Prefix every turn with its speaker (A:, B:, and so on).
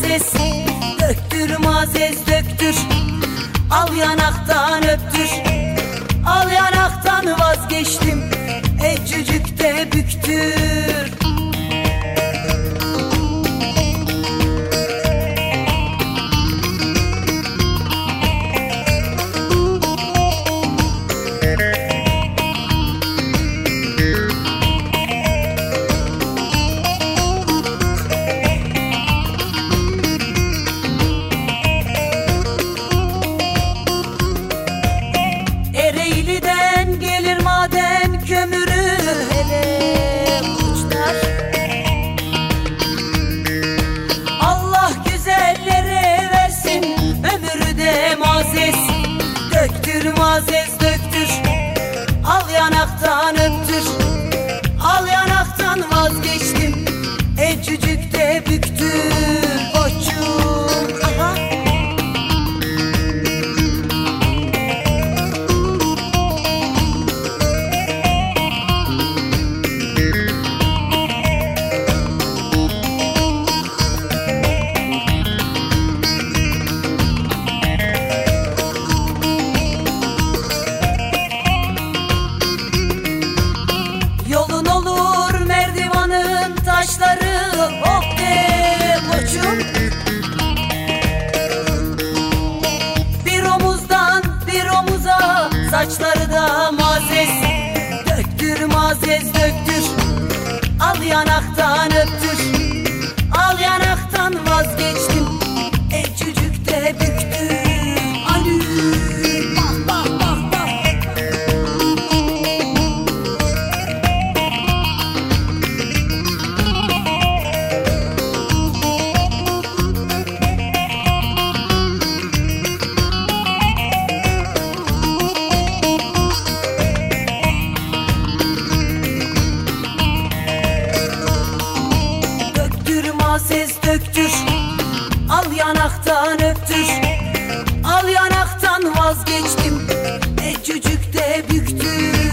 A: mazes, döktür mazes döktür. Al yanaktan öptür, al yanaktan vazgeçtim. Ecücük de büktür. Ereğli'den gelir maden kömürü, hele uçlar. Allah güzellere versin ömürü de mazes, döktür mazes döktür. Al yanaktan öptür, al yanaktan vazgeçtim. Ecücük de büktür koçum. Aha. Yolun olur merdivanın taşları, oh de koçum. Bir omuzdan bir omuza, saçları da mazes, döktür mazes döktür. Al yanaktan öptür, al yanaktan vazgeçtim. Ecücük de büktür. Alü bak bak bak bak. Döktür mazes döktür, al yanaktan öptür. Al yanaktan vazgeçtim, ecücük de büktür.